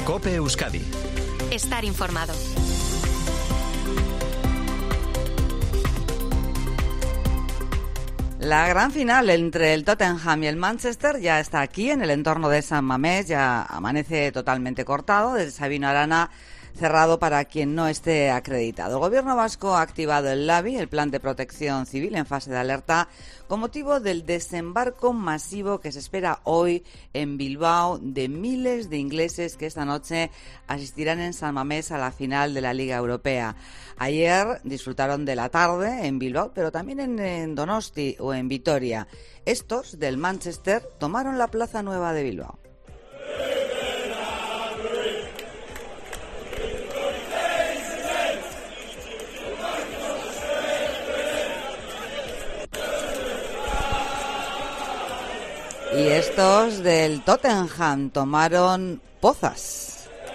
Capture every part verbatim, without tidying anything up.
COPE Euskadi. Estar informado. La gran final entre el Tottenham y el Manchester ya está aquí en el entorno de San Mamés, ya amanece totalmente cortado, desde Sabino Arana cerrado para quien no esté acreditado. El Gobierno vasco ha activado el LABI, el Plan de Protección Civil, en fase de alerta con motivo del desembarco masivo que se espera hoy en Bilbao de miles de ingleses que esta noche asistirán en San Mamés a la final de la Liga Europea. Ayer disfrutaron de la tarde en Bilbao, pero también en, en Donosti o en Vitoria. Estos del Manchester tomaron la Plaza Nueva de Bilbao. Y estos del Tottenham tomaron Pozas.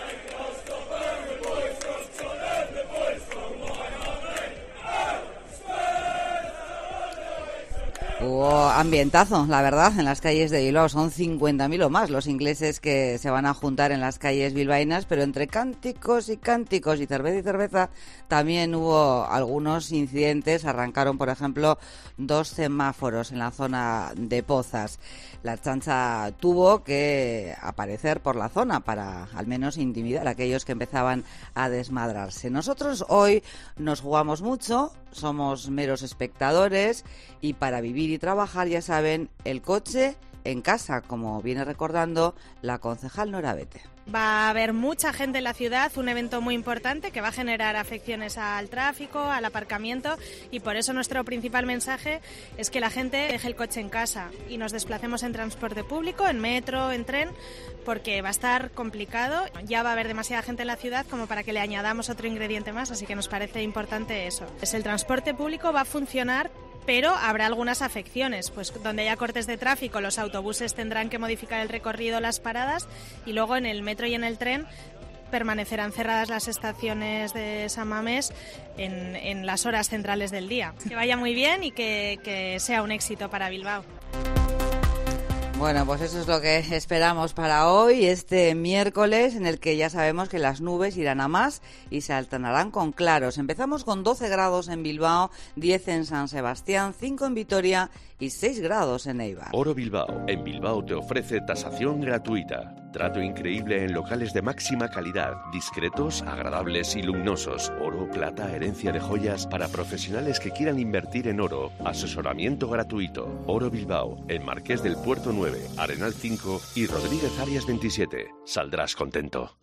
Hubo ambientazo, la verdad, en las calles de Bilbao. Son cincuenta mil o más los ingleses que se van a juntar en las calles bilbaínas, pero entre cánticos y cánticos y cerveza y cerveza también hubo algunos incidentes. Arrancaron, por ejemplo, dos semáforos en la zona de Pozas. La chancha tuvo que aparecer por la zona para al menos intimidar a aquellos que empezaban a desmadrarse. Nosotros hoy nos jugamos mucho, somos meros espectadores y para vivir y trabajar, ya saben, el coche en casa, como viene recordando la concejal Nora Bete. Va a haber mucha gente en la ciudad, un evento muy importante que va a generar afecciones al tráfico, al aparcamiento, y por eso nuestro principal mensaje es que la gente deje el coche en casa y nos desplacemos en transporte público, en metro, en tren, porque va a estar complicado. Ya va a haber demasiada gente en la ciudad como para que le añadamos otro ingrediente más, así que nos parece importante eso. Pues el transporte público va a funcionar, pero habrá algunas afecciones, pues donde haya cortes de tráfico los autobuses tendrán que modificar el recorrido, las paradas, y luego en el metro y en el tren permanecerán cerradas las estaciones de San Mamés en, en las horas centrales del día. Que vaya muy bien y que, que sea un éxito para Bilbao. Bueno, pues eso es lo que esperamos para hoy, este miércoles, en el que ya sabemos que las nubes irán a más y se alternarán con claros. Empezamos con doce grados en Bilbao, diez en San Sebastián, cinco en Vitoria y seis grados en Eibar. Oro Bilbao. En Bilbao te ofrece tasación gratuita. Trato increíble en locales de máxima calidad, discretos, agradables y luminosos. Oro, plata, herencia de joyas para profesionales que quieran invertir en oro. Asesoramiento gratuito. Oro Bilbao, en Marqués del Puerto nueve, Arenal cinco y Rodríguez Arias veintisiete. Saldrás contento.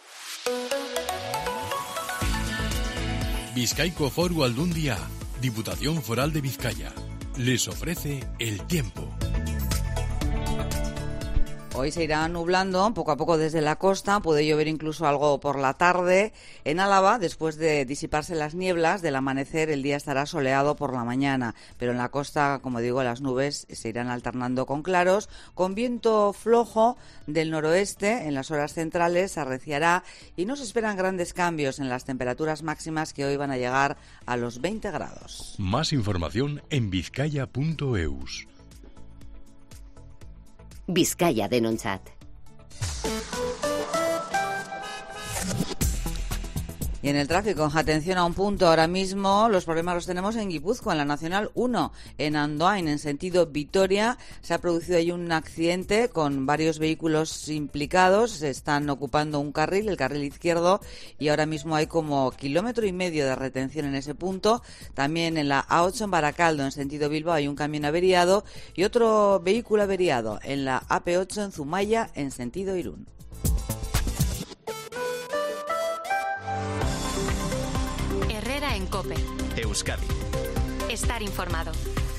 Bizkaiko Foru Aldundia, Diputación Foral de Vizcaya, les ofrece el tiempo. Hoy se irá nublando poco a poco desde la costa, puede llover incluso algo por la tarde. En Álava, después de disiparse las nieblas del amanecer, el día estará soleado por la mañana, pero en la costa, como digo, las nubes se irán alternando con claros, con viento flojo del noroeste. En las horas centrales se arreciará y no se esperan grandes cambios en las temperaturas máximas, que hoy van a llegar a los veinte grados. Más información en bizkaia punto eus. Vizcaya denontzat. Y en el tráfico, atención a un punto ahora mismo, los problemas los tenemos en Guipúzcoa, en la Nacional uno, en Andoain, en sentido Vitoria. Se ha producido ahí un accidente con varios vehículos implicados, se están ocupando un carril, el carril izquierdo, y ahora mismo hay como kilómetro y medio de retención en ese punto. También en la A ocho en Baracaldo, en sentido Bilbao, hay un camión averiado y otro vehículo averiado en la A P ocho en Zumaya, en sentido Irún. En COPE Euskadi. Estar informado.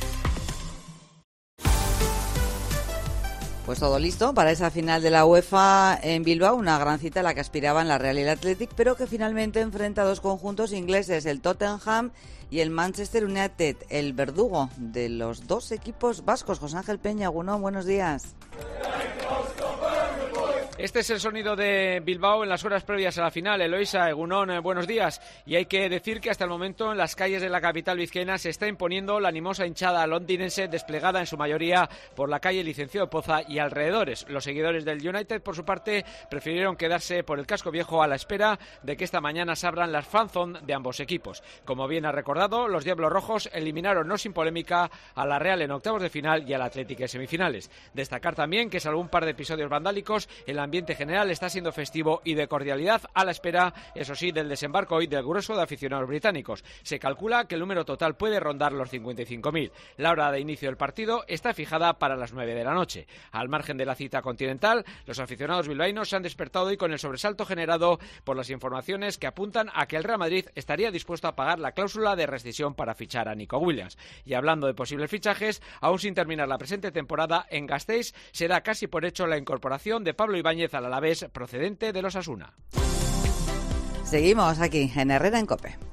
Pues todo listo para esa final de la UEFA en Bilbao, una gran cita a la que aspiraban la Real y el Athletic, pero que finalmente enfrenta a dos conjuntos ingleses, el Tottenham y el Manchester United, el verdugo de los dos equipos vascos. José Ángel Peña, Gunón, buenos días. Este es el sonido de Bilbao en las horas previas a la final. Eloisa, Egunon, eh, buenos días. Y hay que decir que hasta el momento en las calles de la capital vizcaína se está imponiendo la animosa hinchada londinense desplegada en su mayoría por la calle Licenciado Poza y alrededores. Los seguidores del United, por su parte, prefirieron quedarse por el casco viejo a la espera de que esta mañana se abran las fanzone de ambos equipos. Como bien ha recordado, los Diablos Rojos eliminaron no sin polémica a la Real en octavos de final y al Atlético en semifinales. Destacar también que, salvo un par de episodios vandálicos, el ambiente general está siendo festivo y de cordialidad a la espera, eso sí, del desembarco hoy del grueso de aficionados británicos. Se calcula que el número total puede rondar los cincuenta y cinco mil. La hora de inicio del partido está fijada para las nueve de la noche. Al margen de la cita continental, los aficionados bilbaínos se han despertado hoy con el sobresalto generado por las informaciones que apuntan a que el Real Madrid estaría dispuesto a pagar la cláusula de rescisión para fichar a Nico Williams. Y hablando de posibles fichajes, aún sin terminar la presente temporada, en Gasteiz se da casi por hecho la incorporación de Pablo Ibáñez al Alavés, procedente de los Osasuna. Seguimos aquí en Herrera en COPE.